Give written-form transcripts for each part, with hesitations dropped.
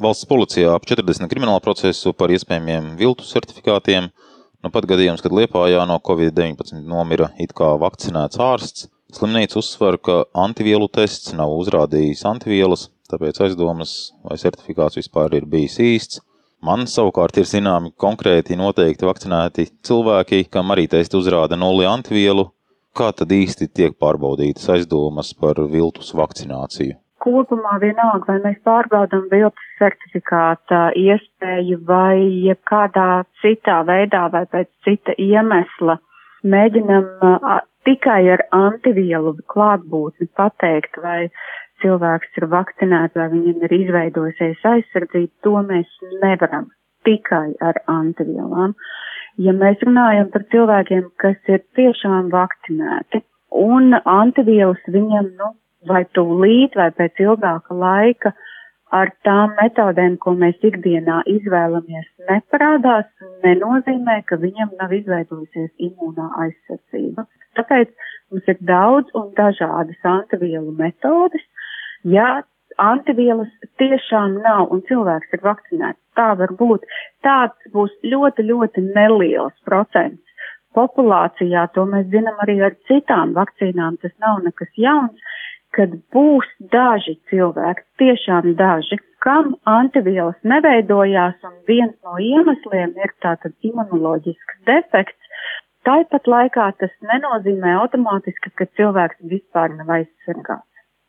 Valsts policijā ap 40 kriminālu procesu par iespējamiem viltu certifikātiem. Pat gadījums, kad Liepājā no Covid-19 nomira it kā vakcinēts ārsts. Slimnīca uzsver, ka antivielu tests nav uzrādījis antivielas, tāpēc aizdomas, vai certifikāts vispār ir bijis īsts. Man savukārt ir zināmi konkrēti noteikti vakcinēti cilvēki, kam arī testi uzrāda 0 antivielu. Kā tad īsti tiek pārbaudītas aizdomas par viltus vakcināciju? Kopumā vienalga, vai mēs pārbaudām viltus certifikāta iespēju vai jebkādā citā veidā vai pēc cita iemesla, mēģinam tikai ar antivielu klātbūtni pateikt, vai cilvēks ir vakcinēts, vai viņam ir izveidojusies aizsardzība, to mēs nevaram tikai ar antivielām. Ja mēs runājam par cilvēkiem, kas ir tiešām vakcinēti, un antivielas viņam, vai tūlīt, vai pēc ilgāka laika ar tām metodēm, ko mēs ikdienā izvēlamies, neparādās, nenozīmē, ka viņam nav izveidojusies imūnā aizsardzība. Tāpēc mums ir daudz un dažādas antivielu metodes. Ja antivielas tiešām nav un cilvēks ir vakcinēts, tā var būt. Tāds būs ļoti, ļoti neliels procents populācijā. To mēs zinām arī ar citām vakcīnām. Tas nav nekas jauns, kad būs daži cilvēki, tiešām daži, kam antivielas neveidojās, un viens no iemesliem ir tātad imunoloģisks defekts. Tāpat laikā tas nenozīmē automātiski, ka cilvēks vispār nav aizsargāts.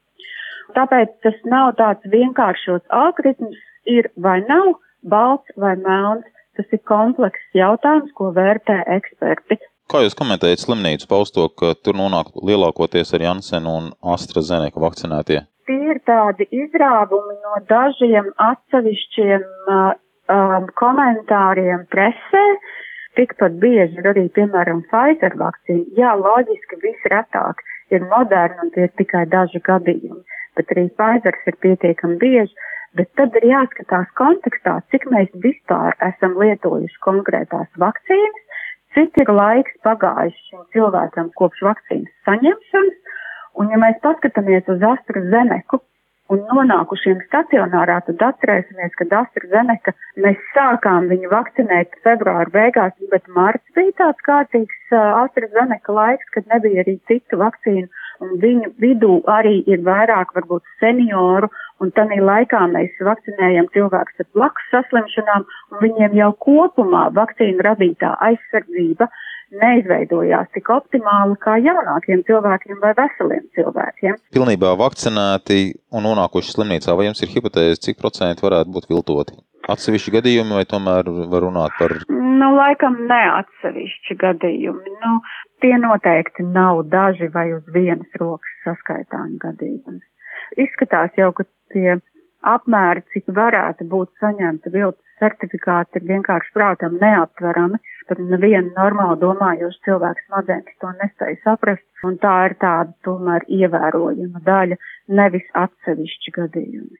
Tāpēc tas nav tāds vienkāršos algoritms, ir vai nav, balts vai melns. Tas ir komplekss jautājums, ko vērtē eksperti. Kā jūs komentējat slimnīcu pausto, ka tur nonāk lielākoties ar Janssen un AstraZeneca vakcinētie? Tie ir tādi izrāvumi no dažiem atsevišķiem komentāriem presē. Tikpat bieži ir arī, piemēram, Pfizer vakcīna. Jā, loģiski visretāk ir Moderna un tie ir tikai daži gadījumi, bet arī Pfizers ir pietiekami bieži. Bet tad ir jāskatās kontekstā, cik mēs vispār esam lietojuši konkrētās vakcīnas, cik ir laiks pagājis šim cilvēkam kopš vakcīnas saņemšanas, un ja mēs paskatāmies uz AstraZeneca un nonākušiem stacionārā, tad atcerēsimies, ka AstraZeneca mēs sākām viņu vakcinēt februāra beigās, bet marts bija tāds kārtīgs AstraZeneca laiks, kad nebija arī citu vakcīnu, un viņu vidū arī ir vairāk varbūt senioru, un tādā laikā mēs vakcinējam cilvēkus ar blakus saslimšanām, un viņiem jau kopumā vakcīnu radītā aizsardzība neizveidojās tik optimāli kā jaunākiem cilvēkiem vai veseliem cilvēkiem. Pilnībā vakcinēti un nonākuši slimnīcā, vai jums ir hipotēze, cik procenti varētu būt viltoti? Atsevišķi gadījumi vai tomēr var runāt par? Laikam neatsevišķi gadījumi. Tie noteikti nav daži vai uz vienas rokas saskaitāmi gadījumi. Izskatās jau, ka tie apmēri, cik varētu būt saņemta viltus certifikāti, ir vienkārši prātam neaptverami. Tad neviena normāli domājoša cilvēks smadzenes to nespēja saprast, un tā ir tāda tomēr ievērojama daļa, nevis atsevišķi gadījumi.